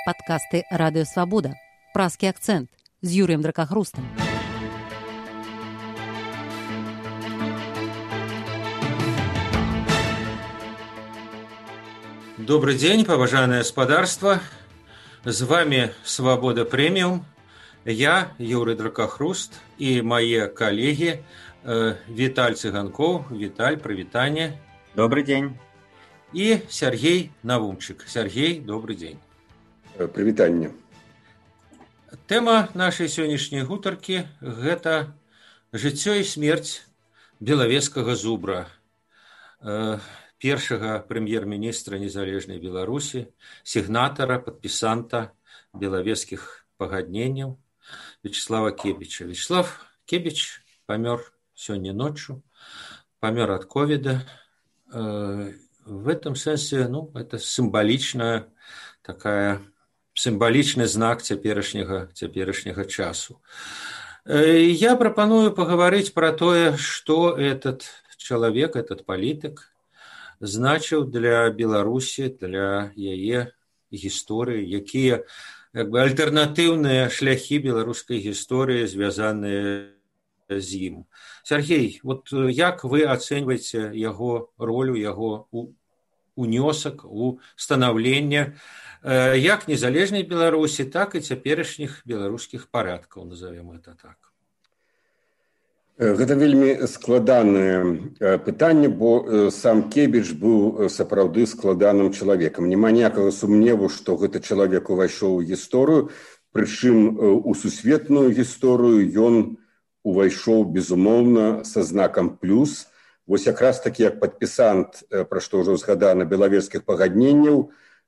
Падкасты Радыё Свабода. Празкі акцэнт з Юрыем Дракахрустам. Добрый день, поважанное господарство. С вами Свобода Премиум. Я, Юрий Дракахруст, и мои коллеги Виталь Цыганков. Виталь, привитание. Добрый день. И Сергей Навумчик. Сергей, добрый день. Привитание. Тема нашей сегодняшней гутарки – это жыццё и смерть белавежскага зубра, першага прэм'ер-міністра незалежнай Беларусі, сігнатара, падпісанта белавежскіх пагадненняў Вячеслава Кебіча. Вячеслав Кебіч памёр сёння ночью, памёр от ковида. В этом сэнсе, это символичный знак цяперашняга часу. Я пропоную поговорить про то, что этот человек, этот политик значил для Беларуси, для яе гісторыі, якія альтэрнатыўныя шляхі беларускай гісторыі, звязаныя з ім. Сергей, як вы ацэньваеце яго ролю, яго унёсак у станаўленне як незалежнай Беларусі, так і цяперашніх беларускіх парадкаў, назовем это так? Гэта вельмі складанае пытанне, бо сам Кебіч быў сапраўды складаным чалавекам. Няма ніякага сумневу, што гэты чалавек увайшоў у гісторыю, прычым у сусветную гісторыю ён увайшоў, безумоўна, са знакам плюс. Вось якраз такі як падпісант, пра што ўжо згадана, белавежскіх пагадненняў,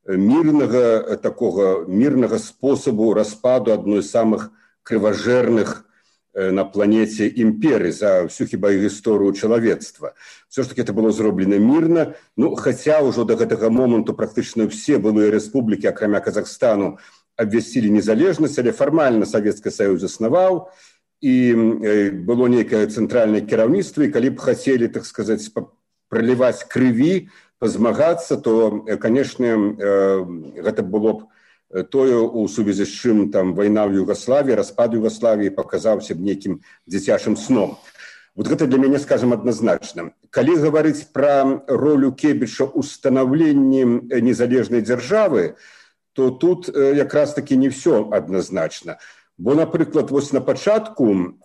мірнага спосабу распаду адной з самых крыважэрных на планеце імперый за всю хіба гісторыю чалавецтва. Все ж таки это было зроблена мірна, хаця ўжо до гэтага моманту практычна все былыя рэспублікі, акрамя Казахстану, абвясцілі незалежнасць, але фармальна Савецкі Саюз заснаваў, і было нейкае цэнтральнае кіраўніцтва, і калі б хацелі, так сказаць, праліваць крыві, пазмагацца, то, канешне, гэта было б тое, у сувязі з чым там вайна ў Югаславіі, распад Югаславіі паказаўся б нейкім дзіцячым сном. Гэта для мяне, скажем, адназначна. Калі гаварыць пра ролю Кебіча ў станаўленні незалежнай дзяржавы, то тут якраз таки не все адназначна. Бо, напрыклад, вось на пачатку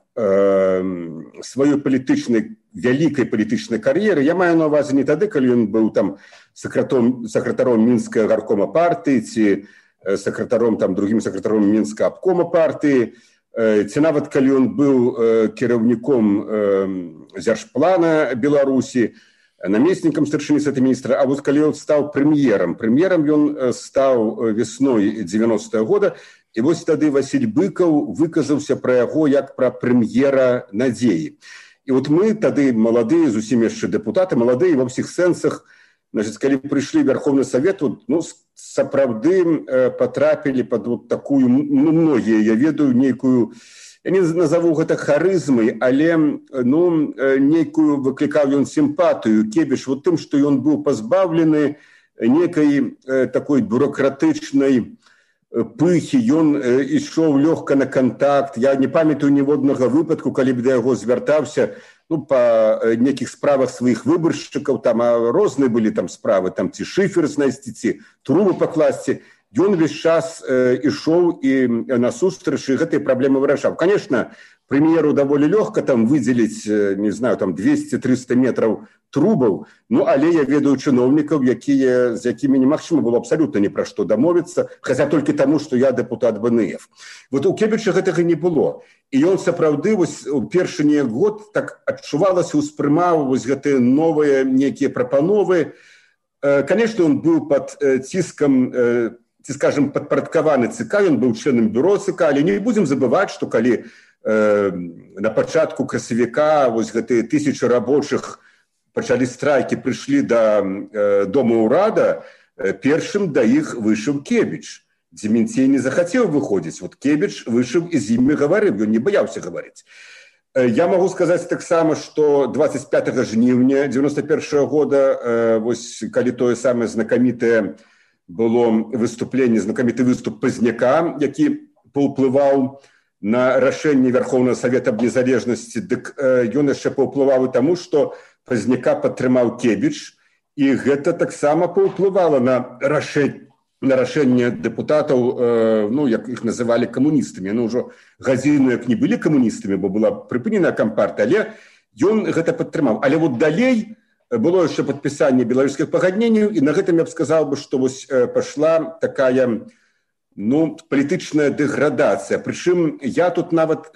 сваёй вялікай палітычнай кар'еры, я маю на ўвазе не тады, калі ён быў там сакратаром мінскага гаркома партыі, ці другім сакратаром мінскага абкома партыі, ці нават калі ён быў кіраўніком дзяржплана Беларусі, намеснікам старшыні Савета міністра, а вот калі ён стаў прэм'ерам ён стаў весной 90-го года, і вось тады Васіль Быкаў выказаўся пра яго як пра прэм'ера надзеі. І мы тады маладыя, зусім яшчэ дэпутаты, маладыя ва ўсіх сэнсах, калі прыйшлі Верховны Савет, сапраўды патрапілі пад такую, многія, я ведаю, нейкую, я не назову гэта харызмай, але нейкую выклікаў ён сімпатыю Кебіч тым, што ён быў пазбаўлены нейкай такой бюрократычнай пыхі, ён ішоў лёгка на кантакт. Я не памятаю ніводнага выпадку, калі б да яго звяртаўся па нейкіх справах сваіх выбаршчыкаў, там розныя былі там справы, там ці шыфер знайсці, ці трубы пакласці. Ён увесь час ішоў і насустрач гэтай праблемы вырашаў. Конечно, прэм'еру даволі лёгка там выдзеліць, не знаю, там 200-300 метраў трубаў, але я ведаю чыноўнікаў, з якімі немагчыма было абсалютна ні пра што дамовіцца, хаця толькі таму, што я дэпутат БНФ. У Кебіча гэтага не было. І ён сапраўды у першы год так адчувалася, успрымаў гэтыя новыя нейкія прапановы. Конечно, ён быў пад ціскам, ці, скажем, падпарадкаваны ЦК, ён быў членам бюро ЦК, але не будзем забываць, што калі на пачатку красавіка гэтыя тысячы рабочых пачалі страйкі, прыйшлі да дома ўрада, першым да іх выйшаў Кебіч. Дземінцей не захацеў выходзіць. Кебіч выйшаў і з імі гаварыў, ён не баяўся гаварыць. Я магу сказаць таксама, што 25 жніўня 91-го года, калі тое самае знакамітае было выступленне, знакаміты выступ Пазняка, які паўплываў на рашэнне Верховнага Савета аб незалежнасці. Дык ён яшчэ паўплываў і таму, што Пазняка падтрымаў Кебіч, і гэта таксама паўплывала на рашэнне дэпутатаў, ну, як іх называлі камуністамі. Ну, ўжо гадзіну, як не былі камуністамі, бо была прыпыненая кампартыя, але ён гэта падтрымаў. Але вот далей было яшчэ падпісанне беларускіх пагадненняў, і на гэтым я б сказаў бы, што вось пашла такая, ну, палітычная дэградацыя. Прычым я тут нават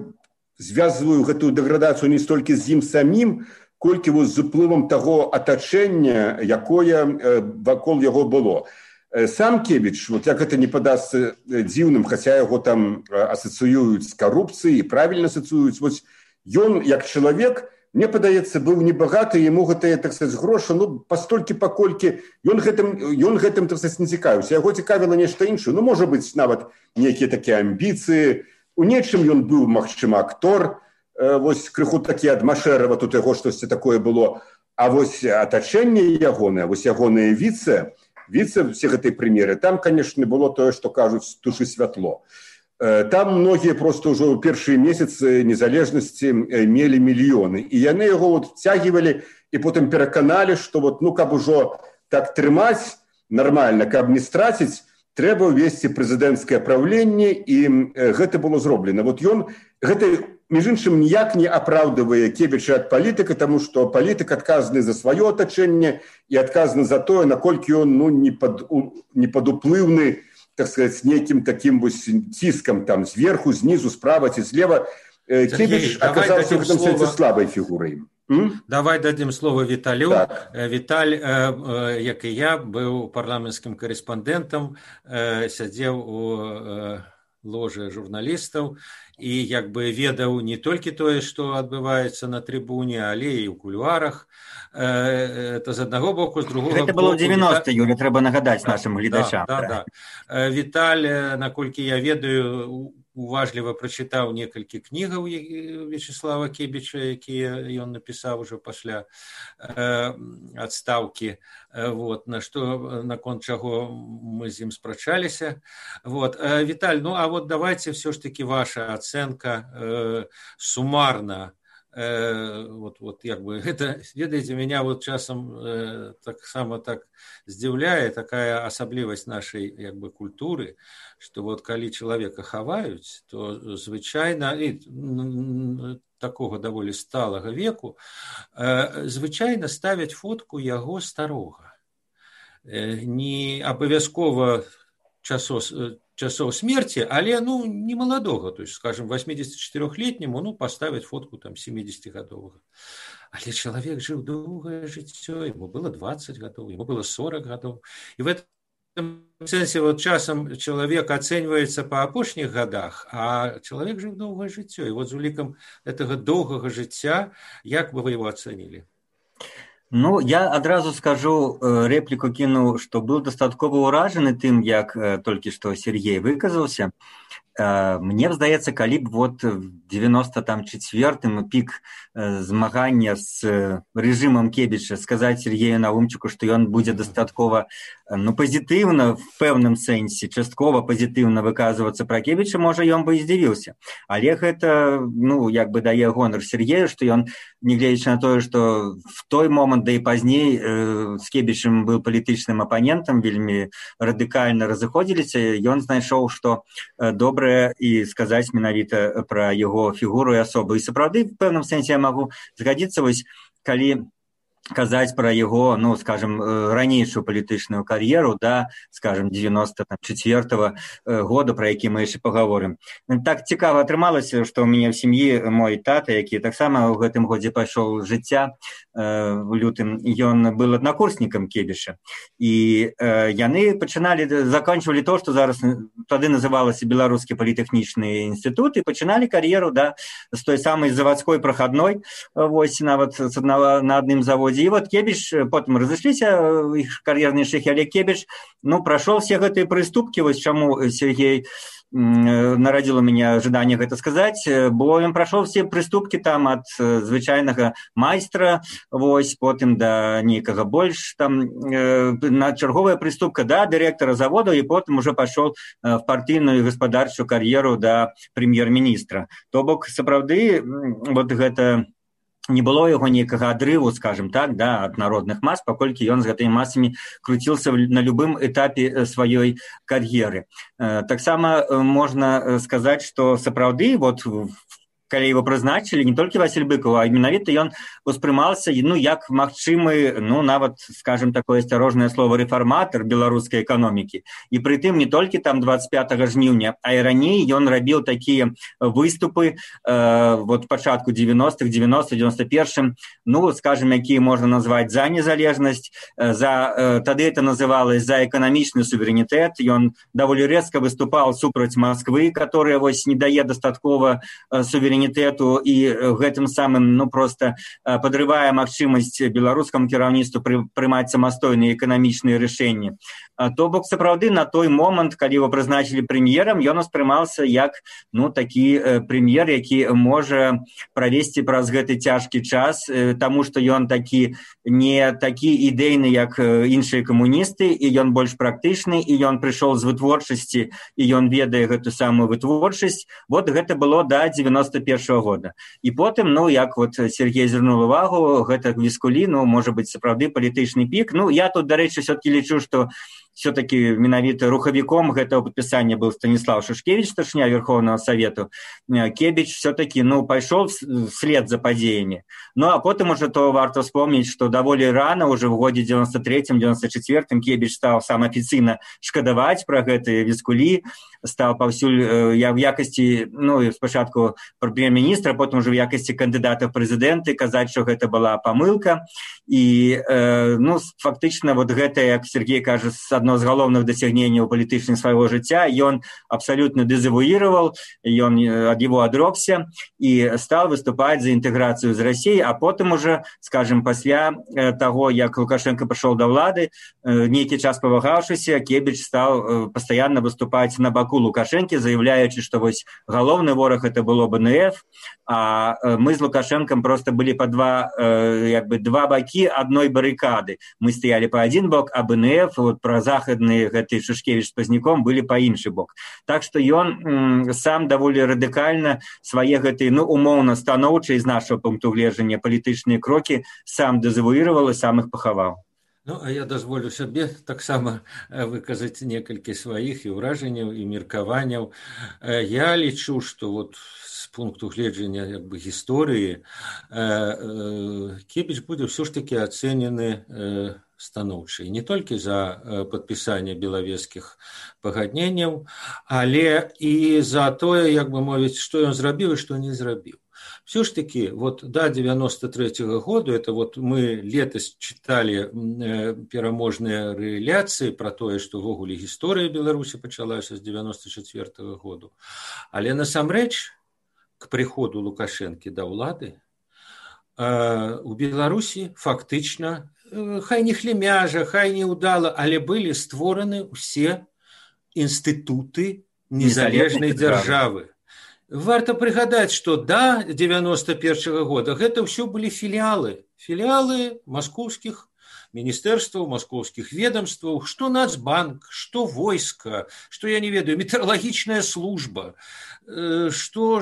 звязваю гэтую дэградацыю не столькі з ім самім, колькі з уплывам таго атачэння, якое вакол яго было. Сам Кебіч, вот як гэта не падасца дзіўным, хаця яго там асацыююць з карупцыяй, правільна асацыююць, вось ён, як чалавек, мне падаецца, быў небагаты, яму гэтыя, так сказаць, грошы, ну, пастолькі, паколькі ён гэтым, так сказаць, не цікавіўся. Яго цікавіла нешта іншае. Ну, можа быць, нават нейкія такія амбіцыі. У нечым ён быў, магчыма, актор. Вось крыху такі ад Машэрава, тут яго штосьці такое было. А вось атачэнне ягонае, вось ягоныя віцэ все гэтай прэм'еры, там, канешне, было тое, што кажуць, тушы святло. Там многія просто ўжо ў першыя месяцы незалежнасці мелі мільёны. І яны яго вот вцягивалі і потым пераканалі, што вот, ну, каб ужо так трымаць нармальна, каб не страціць, трэба ўвесці прэзідэнцкае праўленне, і гэта было зроблена. Вот ён, гэта, між іншым, ніяк не апраўдывае Кебіча ад палітыка, таму што палітык адказны за сваё атачэнне і адказны за тое, наколькі ён, ну, не падуплыўны, так сказать, нейкім такім вось ціскам там зверху, знізу, справа ці злева. Кебіч аказаўся ў гэтым сэнсе слабай фігурай. Давай дадзім слова Віталю. Так. Віталь, як і я, быў парламенцкім карэспандэнтам, сядзеў у ложы журналістаў і як бы ведаў не толькі тое, што адбываецца на трыбуне, але і ў кулуарах. Это з аднаго боку, з другого боку... Гэта было 90, Юля, трэба нагадаць нашым гледачам. Да. Віталь, наколькі я ведаю, уважліва прачытаў некалькі кнігаў Вячеслава Кебіча, якія ён напісаў ужо пасля адстаўкі, вот, наконт чаго мы з ім спрачаліся. Вот. Віталь, ну а вот давайте все ж таки ваша ацэнка сумарна. Вот як бы это, ведаеце, меня вот часам таксама так здзіўляе такая асаблівасць нашай як бы культуры, што вот калі чалавека хаваюць, то звычайна і такога даволі сталага веку звычайна ставяць фотку яго старога. Не абавязкова часоў смерти, але, ну, не маладога, то есть, скажем, 84-летняму, ну, поставить фотку там 70-гадовага. Але чалавек жыў доўгае жыццё, ему было 20 гадоў, ему было 40 гадоў. І в этом сэнсе вот часам чалавек ацэньваецца па апошніх гадах, а чалавек жыў доўгае жыццё. І вот з улікам гэтага доўгага жыцця, як бы вы его ацэнілі? Ну, я адразу скажу, рэпліку кіну, што быў дастаткова ўражаны тым, як толькі што Сергей выказаўся. Мне здаецца, калі б вот в 94-м пік змагання з рэжымам Кебіча сказаць Сергею Наумчыку, што ён будзе дастаткова, ну, пазітыўна, в пэўным сэнсе, часткова пазітыўна выказвацца пра Кебіча, можа, ён бы і здзівіўся. Але гэта, ну, як бы дае гонар Сергею, што ён, нягледзячы на тое, што в той момант, да і пазней з Кебічам быў палітычным апанентам, вельмі радыкальна разыходзіліся, ён знайшоў, што добра і сказаць менавіта пра яго фігуру і асобу. І сапраўды, в пэўным сэнсе я магу згадзіцца, вось, калі казаць пра яго, ну, скажем, ранейшую палітычную кар'еру, да, скажем, 94-го года, пра які мы яшчэ паговорым. Так цікава атрымалася, што ў мяне ў сям'і мой тата, які таксама ў гэтым годзе пайшоў з жыцця, у лютым, ён быў аднакурснікам Кебіша. І яны заканчвалі то, што зараз тады называлася Беларускі політэхнічны інстытут, і пачыналі кар'еру, да, з той самай завадской прахадной, вось, нават на адным заводзе годзе. І вот Кебіч, потым разышліся іх кар'ерныя шляхі, але Кебіч, прайшоў все гэтыя прыступкі, вось чаму Сергей нарадзіла мяне жаданне гэта сказаць, бо ён прайшоў все прыступкі там ад звычайнага майстра, вось, потым да нейкага больш, там, на чарговая прыступка да дырэктара завода, і потым уже пайшоў в партыйную і гаспадарчую кар'еру да прэм'ер-міністра. То бок, сапраўды, вот гэта не было яго нейкага адрыву, скажем так, да, ад народных мас, паколькі ён з гэтымі масамі круціўся на любым этапе сваёй кар'еры. Таксама можна сказаць, што сапраўды, вот, калі его прызначылі, не толькі Васіль Быкаў, а менавіта ён успрымаўся, як магчымы, нават, скажем, такое асцярожнае слово рэфарматар беларускай эканомікі. І прытым не толькі там 25 жніўня, а і раней ён рабіў такія выступы вот пачатку 90-х, 91-м, скажем, якія можна назваць за незалежнасць, тады это называлось за эканамічны суверэнітэт. Ён даволі рэзка выступаў супраць Масквы, которая вось не дае дастаткова суверэнітэту, і гэтым самым просто падрывае магчымасць беларускаму кіраўніцтву прымаць самастойныя эканамічныя рашэнні. То бок, сапраўды, на той момант, калі его прызначылі прэм'ерам, ён успрымаўся як такі прэм'ер, які можа правесці праз гэты цяжкі час, таму што ён не такі ідэйны, як іншыя камуністы, і ён больш практычны, і ён прыйшоў з вытворчасці, і ён ведае гэту самую вытворчасць. Вот гэта было да 91-го года. І потым, як вот Сергей звярнуў увагу, гэта Віскулі, можа быць, сапраўды палітычны пік. Я тут, дарэчы, все-таки лічу, што все-таки менавіта рухавіком гэтага падпісання быў Станіслав Шушкевич, старшыня Верховного Совету. Кебіч все-таки, пайшоў вслед за падзеямі. А потым уже то варта вспомніць, што даволі рана, уже в годзе 93-94 Кебіч стаў сам афіцыйна шкадаваць пра гэтыя Віскулі, стаў паўсюль в якасці, спачатку прэм'ер-міністра, потым уже в якасці кандыдата в прэзідэнты казаць, што гэта была памылка. І, фактычна, вот гэта, як Сергей кажа, одно з галоўных дасягненняў палітычных свайго жыцця, ён абсалютна дэзавуіраваў, ён ад яго адрокся і стаў выступаць за інтэграцыю з Расіяй, а потым уже, скажем, пасля таго, як Лукашенко прыйшоў да ўлады, нейкі час павагаўшыся, Кебіч стаў пастаянна выступаць на баку Лукашэнкі, заявляючы, што вось галоўны вораг это было БНФ, а мы з Лукашенком просто былі па два бакі адной барыкады. Мы стаялі па адзін бок, а БНФ, вот пра захадны гэты Шушкевич з Пазняком былі па іншы бок. Так што ён сам даволі радыкальна свае гэтыя, умоўна станоўчыя з нашага пункту гледжання палітычныя крокі сам дэзавуіраваў і сам іх пахаваў. А я дазволю сабе таксама выказаць некалькі сваіх і ўражанняў і меркаванняў. Я лічу, што вот з пункту гледжання гісторыі Кебіч будзе ўсё ж такі ацэнены станоўча. Не толькі за падпісанне белавежскіх пагадненняў, але і за тое, мовіць, што ён зрабіў і што не зрабіў. Все ж таки, вот до 93-го года, это вот мы летась читали пераможныя рэляцыі про тое, што ввогуле гісторыя Беларусі пачалася з 94-го году. Але насамрэч, к прыходу Лукашэнкі да ўлады, у Беларусі фактычна, хай не хлемяжа, хай не ўдала, але былі створаны ўсе інстытуты незалежнай дзяржавы. Варта прыгадаць, што да 91-го года гэта ўсё былі філіалы маскоўскіх міністэрстваў, маскоўскіх ведомстваў, што Нацбанк, што войска, што, я не ведаю, метэаролагічная служба, што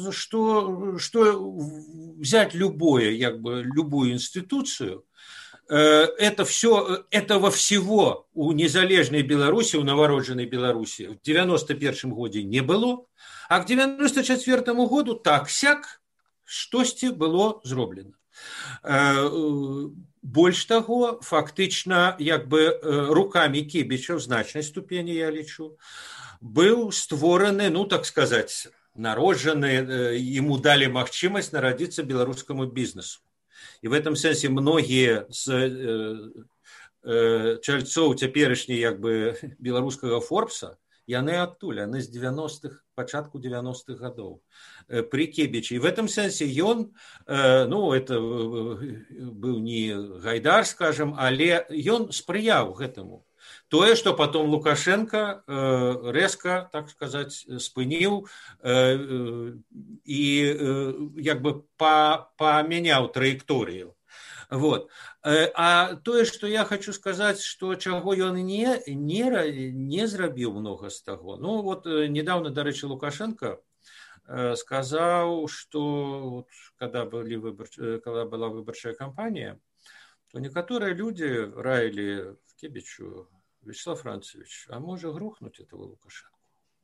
взять любую институцию, этого всего у незалежной Беларуси, у новорожденной Беларуси в 91 году не было, а к 94 году так-сяк штосьці было зроблена. Больш таго, фактычна, руками Кебіча в значнай ступені, я лічу, быў створаны, так сказаць, народжаны, ему дали магчымасць нарадзіцца беларускаму бізнесу. И в этом сенсе многие з чальцоў цяперашняй беларускага Форбса яны адтуль, яны з 90-х, пачатку 90-х гадоў при Кебічы. І в этом сэнсе ён, ну, это быў не гайдар, скажем, але ён спрыяў гэтаму. Тое, што потом Лукашенко резко, так сказать, спыніў і як бы памяняў траекторію. Вот. А тое, што я хочу сказаць, што чаго ён не зрабіў многа з таго. Ну, вот недавно, дарэчы, Лукашенко сказаў, што когда была выбарчая кампанія, то некаторыя людзі раілі в Кебічу: Вячеслав Францевич, а можа грохнуть этого Лукашенко?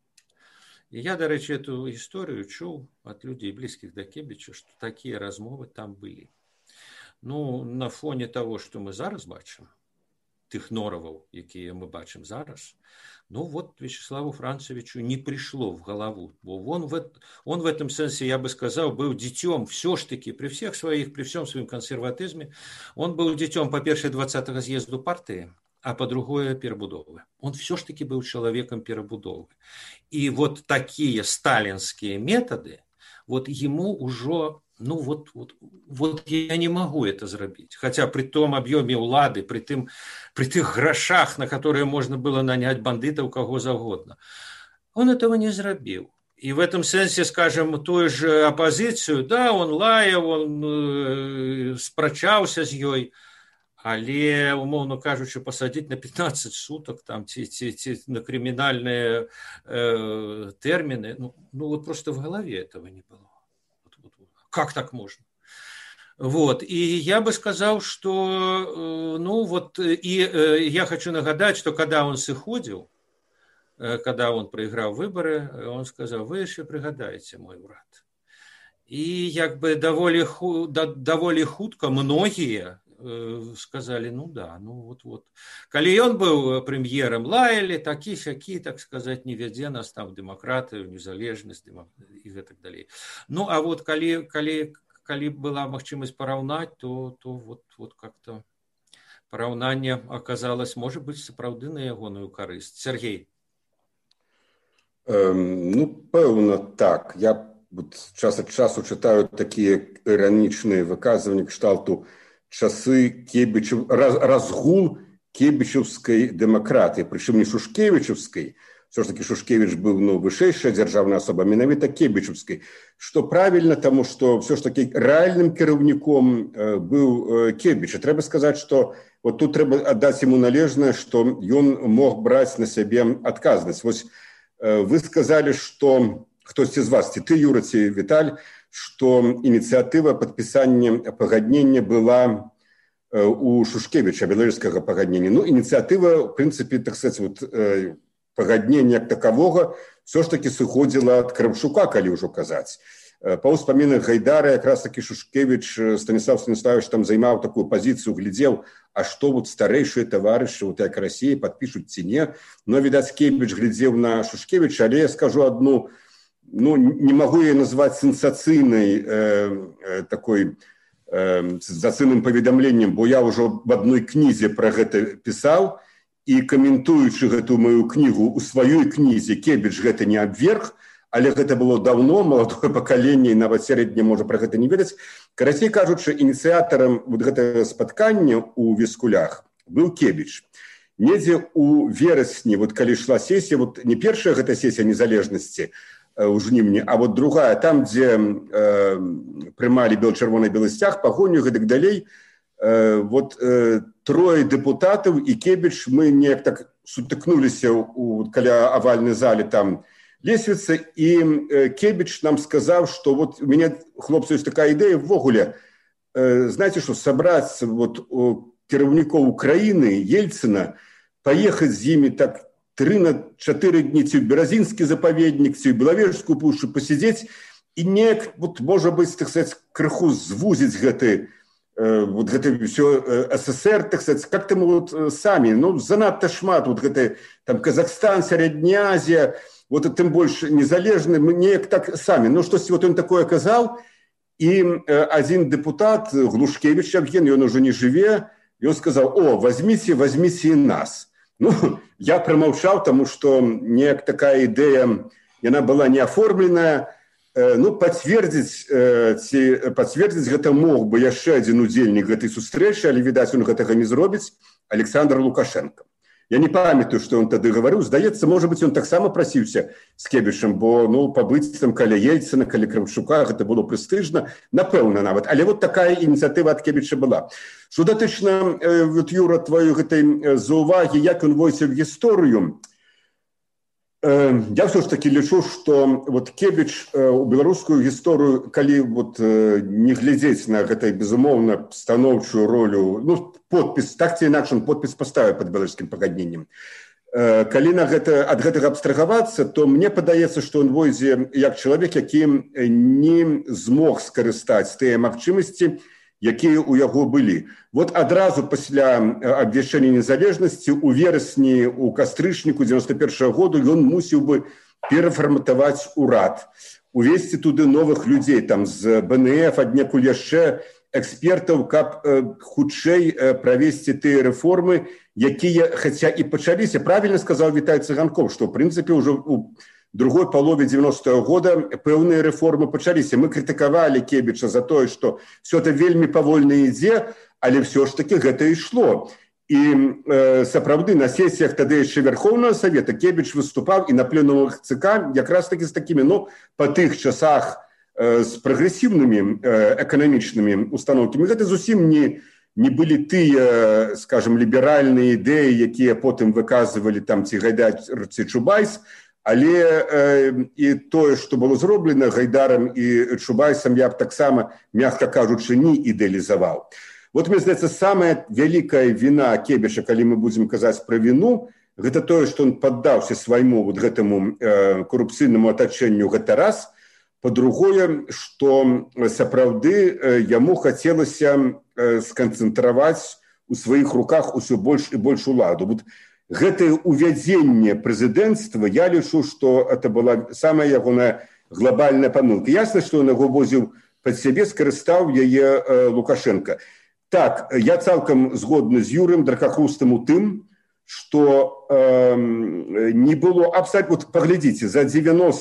И я, дарэчы, эту историю чуў от людей, близких до Кебіча, что такие размовы там были. Ну, на фоне того, что мы зараз бачым, тых нораваў, якія мы бачым зараз, ну вот Вячеславу Францевичу не пришло в голову. Он в этом сенсе, я бы сказал, был детем, все ж таки, при всем своем консерватизме, он был детем, по-перше, 20-го съезду партии, а по-другое, перебудовы. Он все ж таки был человеком перебудовы. И вот такие сталинские методы, вот ему уже... Ну, вот я не могу это зрабіць. Хотя при том объеме улады, при тех грошах, на которые можно было нанять бандитов кого загодно, он этого не зрабіў. И в этом сенсе, скажем, ту же оппозицию, да, он лаяў, он спрачаўся з ёй, але, умоўно кажучи, посадить на 15 суток там, ці на криминальные термины, ну вот просто в голове этого не было. Как так можно? Вот. И я бы сказал, что, ну вот, и я хочу нагадать, что когда он сыходил, когда он проиграл выборы, он сказал: вы еще пригадаете, мой брат. И как бы довольно хутка многие сказали: ну да, ну вот. Калі он был премьером, лаяли, такі-сякі, так сказать, не вядзе нас там в демократию, незалежность и так далее. Ну, а вот калі была магчымасць параўнаць, то вот как-то параўнанне оказалось, может быть, сапраўды на ягоную карысць. Сергей. Ну, пэўна, так. Я вот час ад часу читаю такие ироничные выказывания кшталту часы разгул кебічаўскай дэмакратыі, прычым не шушкевічаўскай. Все ж таки Шушкевич был, ну, вышэйшая дзяржаўная асоба, менавіта кебічаўскай. Што правильно, тому что все ж таки рэальным кіраўніком был Кебіч. И трэба сказаць, что вот тут трэба аддаць ему належнае, что ён мог браць на сябе адказнасць. Вось вы сказали, что хтосьці з вас, ці ты, Юра, ці Віталь, что инициатива подписания пагаднення была у Шушкевича, белорусского пагаднення. Ну, инициатива, в принципе, так сказать, вот, пагаднення как такового все ж таки сыходзіла от Кравчука, калі ўжо казаць. Па ўспамінах Гайдара якраз таки Шушкевич, Станислав Станиславович там займаў такую позицию, глядзеў, а что вот старейшие товарищи, вот як Россия, подпишут ці не. Но, видать, Кебіч глядзеў на Шушкевича, але я скажу одну, ну, не могу ее назвать сенсацыйнай такой сенсацыйным паведамленнем, бо я уже в одной кнізе про гэта писал, и комментуючы гэту мою книгу у сваёй кнізе, Кебіч гэта не абверг, але гэта было давно, маладое пакаленне, і нават сярэдняе можа про гэта не ведаць. Карацей кажучы, ініцыятарам вот гэтага спаткання у Віскулях был Кебіч. Недзе у верасні, вот калі шла сессия, вот не першая гэта сессия незалежнасці у жнівні, а вот другая, там, дзе прымалі чырвоны-белы сцяг, пагоню, гэтак далей, вот трое депутатов и Кебіч, мы неяк так сутыкнуліся каля авальнай залі там лесвіцы, и Кебіч нам сказал, что вот у меня, хлопцы, есть такая идея ввогуле, знаете что, собрать вот кіраўнікоў Украины, Ельцина, поехать с ними так 3-4 дні ці в Беразинский заповедник, ці в Беловежскую пушчу посидеть, и неяк, вот, может быть, так сказать, крыху звузить гэты вот гэта все СССР, так сказать, как-то мы вот сами, ну, занадто шмат, вот гэта там Казахстан, Средняя Азия, вот это тем больше незалежны, мы неяк так сами. Ну, что вот он такое казал, и один депутат, Глушкевич Евген, он уже не жыве, и он сказал: о, возьмите и нас. Ну, я промаўчаў, таму што неяк такая ідэя, яна была не аформленая. Ну, пацвердзіць гэта мог бы яшчэ адзін удзельнік гэтай сустрэчы, але, відаць, он гэтага не зробіць, Александр Лукашенко. Я не памятаю, што ён тады гаварыў. Здаецца, можа быць, ён таксама прасіўся з Кебічам, бо пабыць там каля Ельцына, каля Кравчука, гэта было прэстыжна, напэўна нават. Але вот такая ініцыятыва ад Кебіча была. Што датычна, Юра, твоей гэтай заўвагі, як ён войдзе в гісторыю, я все ж таки лічу, што вот Кебіч у беларускую гісторыю, калі вот не глядзець на гэтай, безумоўна, станоўчую ролю, ну, подпіс, так ці інакш он подпіс паставіў пад беларускім пагадненнем. Калі ад гэтага абстрагавацца, то мне падаецца, што ён войдзе як чалавек, які не змог скарыстаць тыя магчымасці, якія ў яго былі. Вот адразу пасля абвяшчэння незалежнасці у верасні, у кастрычніку 91-го году ён мусіў бы перафарматаваць урад, увесці туды новых людзей, там з БНФ, аднекуль яшчэ экспертаў, каб хутчэй правесці тыя рэформы, якія, хаця і пачаліся, правільна сказаў Віталь Цыганкоў, што ў прынцыпе ўжо у другой палове 90-го года пэўныя рэформы пачаліся. Мы крытыкавалі Кебіча за тое, што все это вельмі павольна ідзе, але все ж таки гэта ішло. І сапраўды на сесіях тады яшчэ Верховнага Савета Кебіч выступаў і на пленумах ЦК якраз таки з такімі, па тых часах з прагрэсіўнымі эканамічнымі установкамі. Гэта зусім не былі тыя, скажем, ліберальныя ідэі, якія потым выказывалі там ці Гайдар, ці Чубайс, але і тое, што было зроблена Гайдарам і Чубайсам, я б таксама, мягка кажучы, не ідэалізаваў. Вот, мне здаецца, самая вялікая віна Кебіча, калі мы будзем казаць пра віну, гэта тое, што ён паддаўся свайму вот гэтаму корупцыйнаму атачэнню, гэта раз. Па-другое, што сапраўды яму хацелася сканцэнтраваць у сваіх руках усё больш і больш уладу. Вот гэтае увядзенне прэзідэнцтва, я лічу, што это была самая ягоная глобальная памылка. Ясна, што ён яго возіў пад сябе, скарыстаў яе Лукашенко. Так, я цалкам згодны з Юрыем Дракахрустам у тым, што не было абсалютна... Вот паглядзіце, за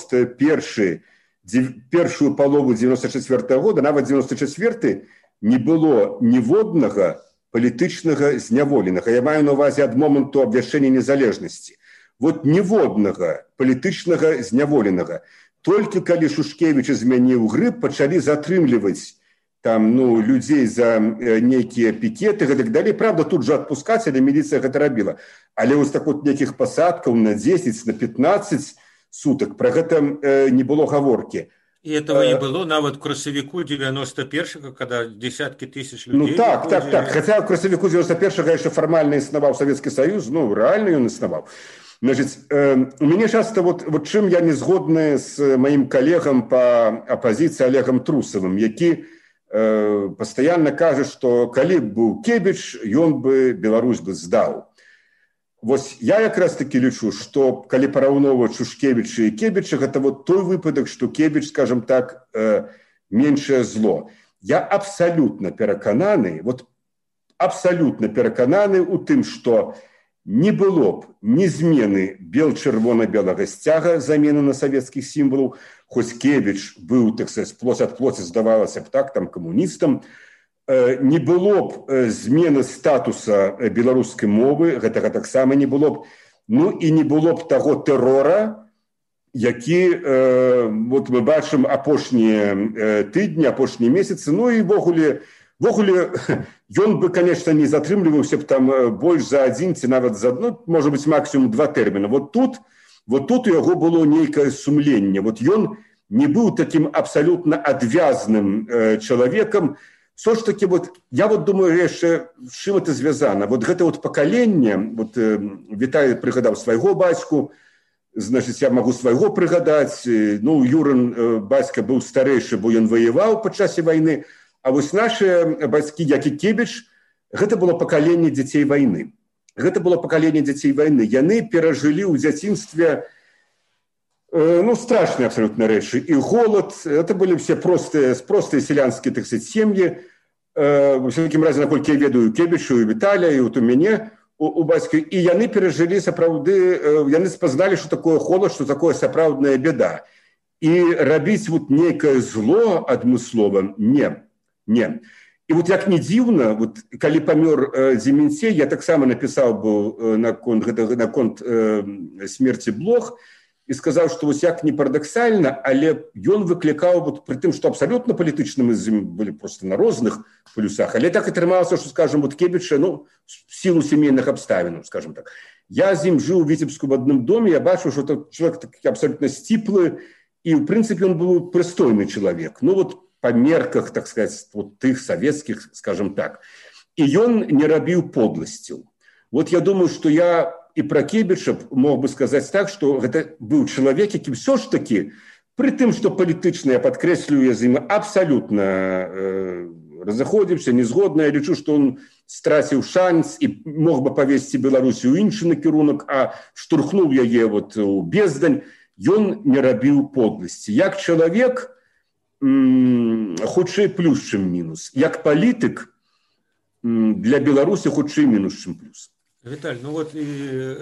першую палову 94-го года, нават 94-й, не было ніводнага палітычнага зняволенага. Я маю на ўвазе ад моманту абвяшчэння незалежнасці. Вот ніводнага палітычнага зняволенага. Толькі калі Шушкевіч змяніў грыб, пачалі затрымліваць там, людзей за нейкія пікеты, гэтак далей. Правда, тут же адпускаць, але міліцыя гэта рабіла. Але вось так вот нейкіх пасадкаў на 10, на 15 сутак, пра гэта не было гаворкі. И этого не было нават в красавіку 91-го, когда десятки тысяч людей... Так. Хотя в красавіку 91-го еще формально існаваў Советский Союз, реально он існаваў. Значит, у меня часто вот чым я не згодны с моим коллегам по оппозиции Олегом Трусовым, які постоянно кажа, что калі б быў Кебіч, ён бы Беларусь бы здаў. Вось я якраз таки лічу, што калі параўноўваць Шушкевіча і Кебіча, гэта вот той выпадак, што Кебіч, скажем так, меншае зло. Я абсалютна перакананы ў тым, што не было б ні змены бел-чырвона-белага сцяга, замены на савецкіх сімвалаў, хоць Кебіч быў, так сказаць, плоць ад плоці, здавалася б так, там камуністам, не было б змены статуса беларускай мовы, гэтага таксама не было б, і не было б таго тэрора, які вот мы бачым апошнія тыдні, апошнія месяцы, і вогуле ён бы, конечно, не затрымліваўся б там больш за адзін ці нават за можа быць максімум 2 тэрміна. Вот тут у яго было нейкае сумленне. Вот ён не быў такім абсалютна адвязным чалавекам. Все ж таки, я думаю, яшчэ з чым это звязана. Вот гэта пакаленне, Віталь прыгадаў свайго бацьку, значит, я магу свайго прыгадаць. Юрын бацька быў старэйшы, бо ён ваяваў па часе вайны, а вось наши бацькі, як і Кебіч, гэта было пакаленне дзяцей вайны. Яны перажылі ў дзяцінстве страшные абсолютно рэчы. И голод, это были все простые селянские, так сказать, семьи. Во всякім разе, наколькі я ведаю, Кебічу і Віталя, і у мяне у бацькі, і яны перажылі сапраўды, яны спазналі, што такое холад, што такое сапраўдная бяда. І рабіць вот нейкае зло адмыслова не. І вот як не дзіўна, вот, калі памёр Дземінцей, я таксама напісаў быў наконт смерці блог і сказаў, што вось як не парадаксальна, але ён выклікаў, вот, пры тым, што абсалютна палітычна мы з ім былі просто на розных полюсах, але так атрымалася, што, скажем, вот Кебіча, ну, в силу сямейных абставінаў, скажем так. Я з ім жыў у Віцебску в адным доме, я бачыў, што это чалавек такі абсалютна сціплы, і, в прынцыпе, ён быў прыстойны чалавек. Ну, вот, по мерках, так сказать, вот тых советских, скажем так. И он не робил подлостью. Вот я думаю, что я и про Кебіча мог бы сказать так, что это был человек, який все ж таки, при тым, что политично, я подкреслю, я з ним абсолютно разыходзіўся, не згодна, я лічу, что он страціў шанс и мог бы повесці Беларусі ў іншы накірунак, а штурхнуў яе вот у бездань, ён не робил подлости. Як человек, хутчэй плюс, чым мінус. Як палітык для Беларусі хутчэй мінус, чым плюс. Виталь, ну вот и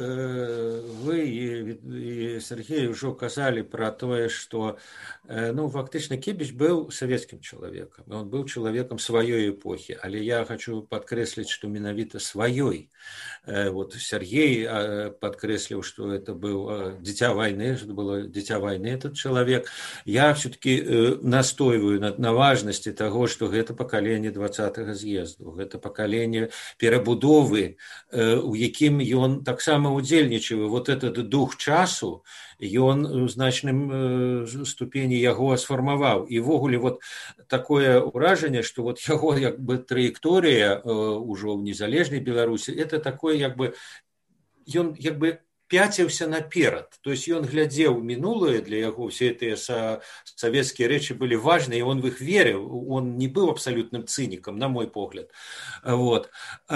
вы, и Сергей уже указали про то, что, ну, фактично Кебіч был советским человеком, он был человеком своей эпохи, але я хочу подкреслить, что менавіта своей. Вот Сергей подкреслил, что это был дитя войны, что было дитя войны этот человек. Я все-таки настаиваю на важности того, что это поколение 20-го съезду, это поколение перебудовы, у якім ён таксама удзельнічаў. Вот этот дух часу ён у значным ступені яго сфармаваў. І ввогуле вот такое ўражанне, што вот яго як бы траекторыя ўжо ў незалежнай Беларусі, это такое як бы ён як бы пяціўся наперад. То есть ён глядзеў мінулае, для яго все гэтыя савецкія рэчы былі важныя, і он в іх верыў, он не быў абсалютным цынікам, на мой погляд. Вот.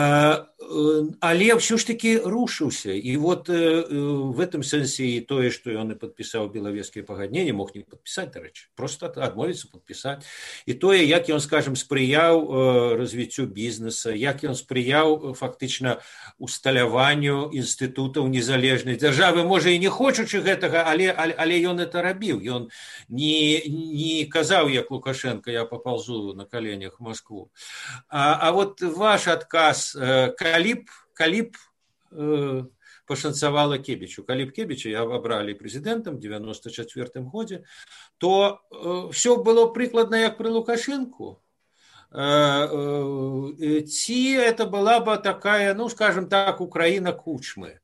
Але ўсё ж таки рушыўся. І вот в этом сэнсе і тое, што ён і падпісаў белавежскія пагадненні, мог не падпісаць, дарэчы, просто адмовіцца падпісаць. І тое, як ён, скажем, спрыяў развіццю бізнеса, як ён спрыяў фактычна усталяванню інстытутаў незалежнасці дзяржавы, можа і не хочучы гэтага, але ён это рабіў. Ён не казаў, як Лукашенко, я папалзу на коленях в Москву. А вот ваш адказ, калі б пашанцавала Кебічу, калі б Кебіча абралі прэзідэнтам в 94-м годзе, то все было прыкладна як пры Лукашенку. Ці это была бы такая, ну, скажем так, Украина Кучмы,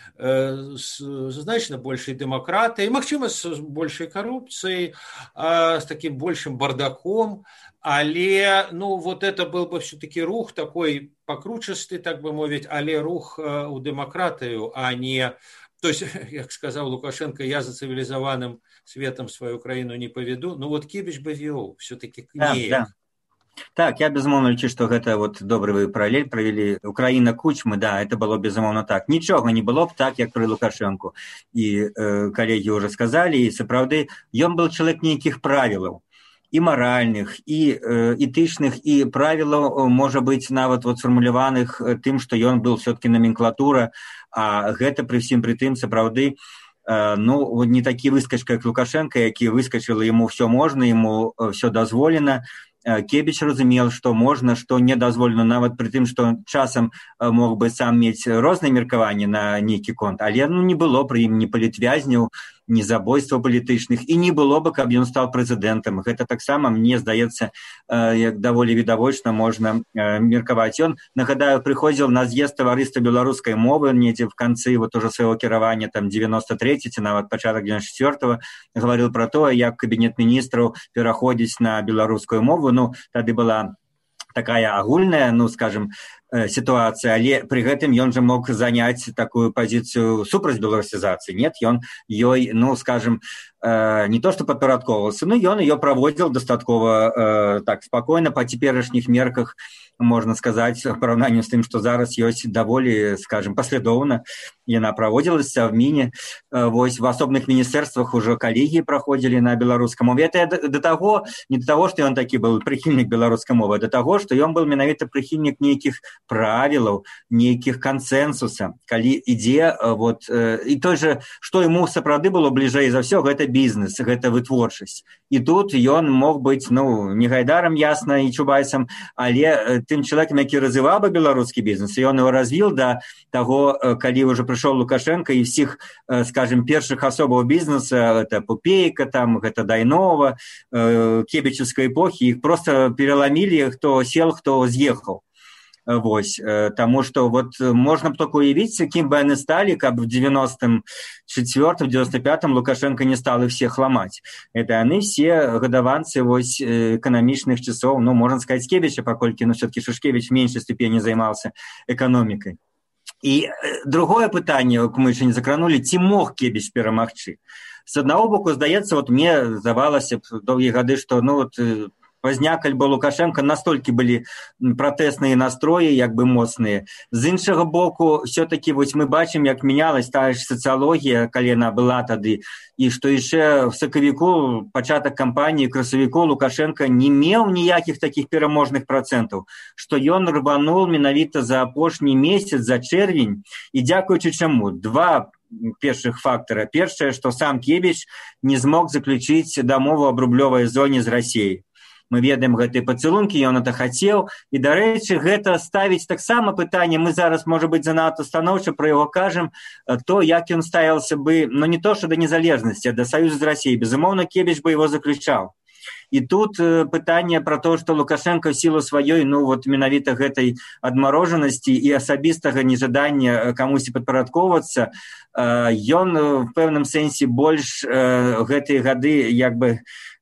с значно большей демократией, магчыма, с большей коррупцией, с таким большим бардаком, але, ну, вот это был бы все-таки рух такой покручистый, так бы мовить, але рух у демократию, а не, то есть, как сказал Лукашенко, я за цивилизованным светом свою Украину не поведу, ну, вот Кебіч бы вел все-таки неяк. Да. Так, я безумоўна лічу, што гэта вот добры вы паралель правялі. Украіна Кучмы, да, это было безумоўна так. Нічога не было б так, як пры Лукашэнку. І калегі ўжо сказалі, і сапраўды, ён быў чалавек нейкіх правілаў, і маральных, і этычных, і правілаў, можа быць, нават вот сфармуляваных тым, што ён был все-таки номенклатура, а гэта пры всім пры тым сапраўды, ну, не такі выскачка, як Лукашенко, які выскачыла, яму все можна, яму все дазволена. Кебіч разумел, што можна, што не дазволена, нават пры тым, што часам мог бы сам мець розныя меркаванні на нейкі конт, але ну, не было пры ім ні палітвязняў, ні забойстваў палітычных, і не было бы, каб ён стаў прэзідэнтам. Гэта таксама, мне здаецца, як даволі відавочна можна меркаваць. Ён, нагадаю, прыходзіў на з'езд таварыства беларускай мовы недзе в канцы вот уже свайго кіравання, там 93-ці, ці нават пачатак 94-го, гаварыў пра тое, як кабінет міністраў пераходзіць на беларускую мову. Ну, тады была такая агульная, ну, скажем, ситуация, але при гэтым ён же мог занять такую позицию супраць беларусізацыі. Нет, ён ёй, ну, скажем, не то, что падпарадковаўся, но ён ее проводил дастаткова так спокойно, по цяперашніх мерках, можно сказать, в параўнанні з тым, што зараз ёсць даволі, скажем, паслядоўна яна праводзілася в Міне. Вось в асобных міністэрствах ужо калегіі праходзілі на беларускай мове. Это до того, не до того, што ён такі был прыхільнік беларускай мовы, а до того, што ён был менавіта прыхільнік нейкіх правілаў, нейкіх кансенсуса, калі ідзе вот, і той же, што яму сапраўды было бліжэй за ўсё, гэта бізнес, гэта вытворчасць. І тут ён мог быць, ну, не Гайдарам, ясна, і Чубайсам, але тым чалавекам, які развіваў бы беларускі бізнес, і ён его развіў да таго, калі ўжо прыйшоў Лукашенко і всіх, скажем, першых асобаў бізнеса, гэта Пупейка, там, гэта Дайнова, кебечевской эпохи, их просто переломили, кто сел, кто съехал. Вось, тому что вот можно только уявить, кем бы они стали, как в 94-м, 95-м Лукашенко не стал их всех ломать. Это они все годованцы вось экономичных часов, ну, можно сказать, Кебича, покольки, но все-таки Шишкевич в меньшей степени занимался экономикой. И другое пытание, мы еще не закранули, ці мог Кебіч перамагчы. С одного боку, здаецца, вот мне здавалася доўгія гады, што ну вот пазняк альбо Лукашенко настолькі былі пратэсныя настроі, як бы моцныя. З іншага боку, все-таки вось мы бачым, як мянялась тая ж сацыялогія, калі яна была тады, і што яшчэ в сакавіку, пачатак кампаніі, красавіку Лукашенко не меў ніякіх такіх пераможных працэнтаў, што ён рванул менавіта за апошні месяц, за чэрвень, і дзякуючы чаму? Два першых фактора. Першае, што сам Кебіч не змог заключыць дамову аб рублёвай зоне з Расіяй. Мы ведаем гэтыя пацэлункі, ён это хацеў, і, дарэчы, гэта ставіць таксама пытанне, мы зараз, можа быць, занадта станоўча пра яго кажам, то, як ён ставіўся бы, ну, не то, што да незалежнасці, а да саюзу з Расіяй. Безумоўна, Кебіч бы его заключаў. І тут пытанне пра то, што Лукашенко в сілу сваёй, ну, вот менавіта гэтай адмарожанасці і асабістага нежадання камусьці падпарадкоўвацца, ён в пэўным сэнсе больш гэтыя гады як бы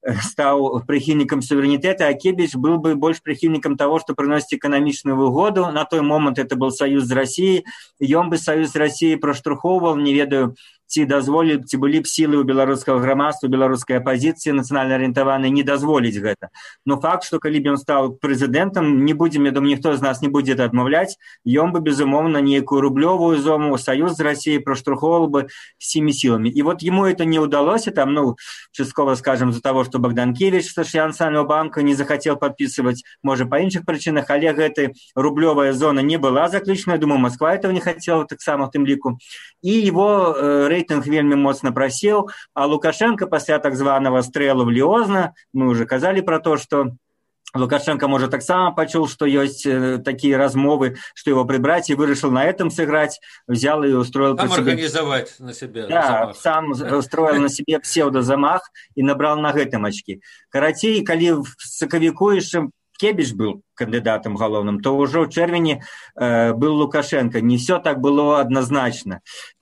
стаў прыхільнікам суверэнітэта, а Кебіч был бы больш прыхільнікам таго, што прыносіць эканамічную выгоду. На той момант это был саюз з Расіяй, ён бы саюз з Расіяй праштурхоўваў, не ведаю, ці дазволілі, ці былі б сілы ў беларускага грамадства, беларускай апазіцыі нацыянальна арыентаванай не дазволіць гэта. Но факт, што калі б ён стаў прэзідэнтам, не будзем, я думаю, ніхто з нас не будзе это адмаўляць, ён бы, безумоўна, нейкую рублёвую зону, саюз з Расіяй праштурхоўваў бы всеми силами. И вот ему это не удалось, там, ну, частково, скажем, из-за того, что Богдан Кевич со Национального банка не захотел подписывать, может, по іншых причинах, але гэтай рублёвая зона не была заключена, я думаю, Москва этого не хотела, так само в тым ліку. И его рейтинг вельмі моцна просел, а Лукашенко пасля так званого стрэлу в Лиозна, мы уже казали про то, что Лукашенко, может, таксама пачуў, што ёсць такія размовы, што его прибрать, и вырашил на этом сыграть, взял и устроил... Сам организовать на себе да, замах. Сам устроил на себе псевдозамах и набрал на гэтым очки. Карацей, калі в сакавіку яшчэ Кебіч был кандидатом галоўным, то уже в чэрвені был Лукашенко. Не все так было однозначно,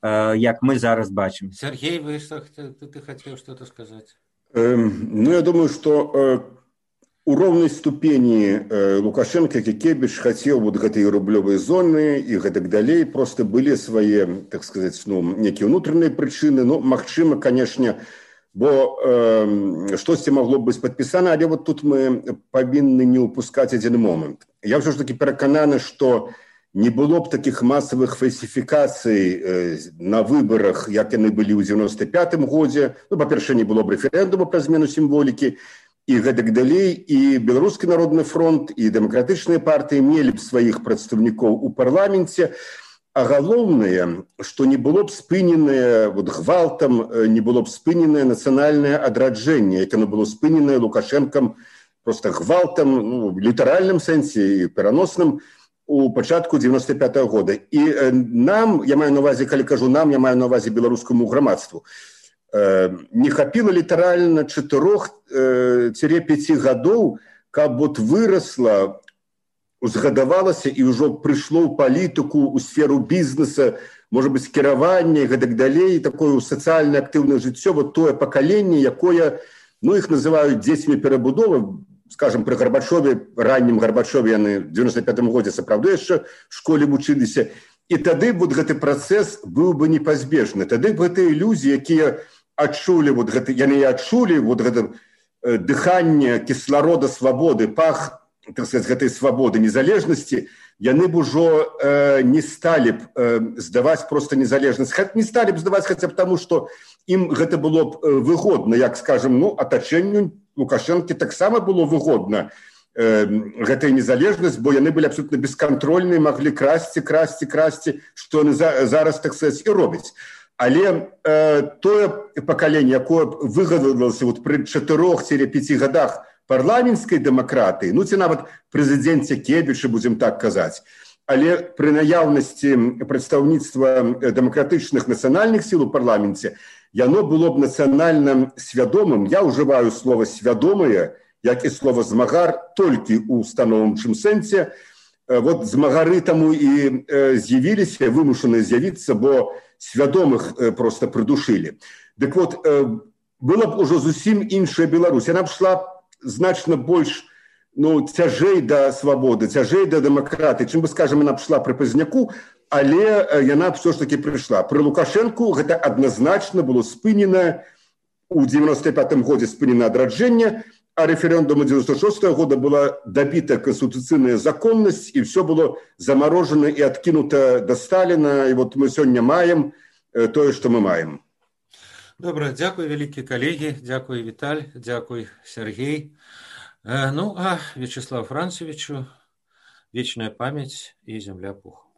як мы зараз бачим. Сергей, ты хотел что-то сказать? Ну, я думаю, что у роўнай ступені Лукашенко і Кебіч хацеў вот гэтай рублёвай зоны і гэтак далей, просто былі свае, так сказать, ну, некія ўнутраныя прычыны, ну, магчыма, канешне, бо штосьці магло б быць падпісана, але вот тут мы павінны не ўпускаць адзін момант. Я ўсё ж таки перакананы, што не было б такіх масавых фальсіфікацый на выбарах, як яны былі ў 95-м годзе. Ну, па-першае, не было б рэферэндума пра змену сімволікі, і гэтак далей, і Беларускі народны фронт, і дэмакратычныя партыі мелі б сваіх прадстаўнікоў у парламенце, а галоўнае, што не было б спыненае вот, гвалтам, не было б спыненае нацыянальнае адраджэнне, як оно было спыненае Лукашэнкам просто гвалтам, ну, в літаральным сэнсе і пераносным у пачатку 95-го года. І нам, я маю на увазе, калі кажу нам, я маю на увазе беларускаму грамадству, не хапіла літаральна 4-5 гадоў, каб вот вырасла, узгадавалася і ўжо прыйшло ў палітыку, у сферу бізнеса, можа быць, кіравання і гэтак далей, такое сацыяльна актыўнае жыццё, вот тое пакаленне, якое, ну, іх называюць дзецьмі перабудовы, скажем, пры Гарбачове, раннім Гарбачове, яны в 95-м годзе сапраўды яшчэ в школе вучыліся, і тады вот гэты працэс быў бы непазбежны. Тады б гэтыя ілюзіі, якія адчулі, вот гэта, яны адчулі вот гэта дыханне кісларода свабоды, пах, так сказать, гэтай свабоды, незалежнасці, яны б ужо не сталі б здаваць просто незалежнасць. Не сталі б здаваць хаця б таму, што ім гэта было б выгодна, як, скажем, ну, атачэнню Лукашэнкі таксама было выгодна гэтая незалежнасць, бо яны былі абсолютна бескантрольныя, маглі красці, што яны зараз, так сказаць, і робяць. Але тое пакаленне, якое выгадвалася пры 4-5 гадах парламенцкай дэмакратыі, ці нават прэзідэнце Кебіча, будзем так казаць, але пры наяўнасці прадстаўніцтва дэмакратычных нацыянальных сіл у парламенце, яно было б нацыянальна свядомым. Я ўжываю слова «свядомае», як і слова «змагар» толькі ў становчым сэнсе. Змагары таму і з'явіліся, вымушаны з'явіцца, бо свядомых проста прыдушылі. Дык была б ужо зусім іншая Беларусь. Яна б шла значна больш цяжэй да свабоды, цяжэй да дэмакратыі, чым бы, скажам, яна б шла пры Пазняку, але яна б все ж таки прыйшла. Пры Лукашэнку гэта адназначна было спынена, у 95-м годзе спынена адраджэнне, а рэферэндуму 96-го года была дабіта канстытуцыйная законнасць, і все было замарожана і адкінута да Сталіна, і мы сёння маем тое, што мы маем. Добра, дзякуй, вялікі калегі, дзякуй, Віталь, дзякуй, Сергей. А Вячеславу Францевичу вечная памяць і зямля пуху.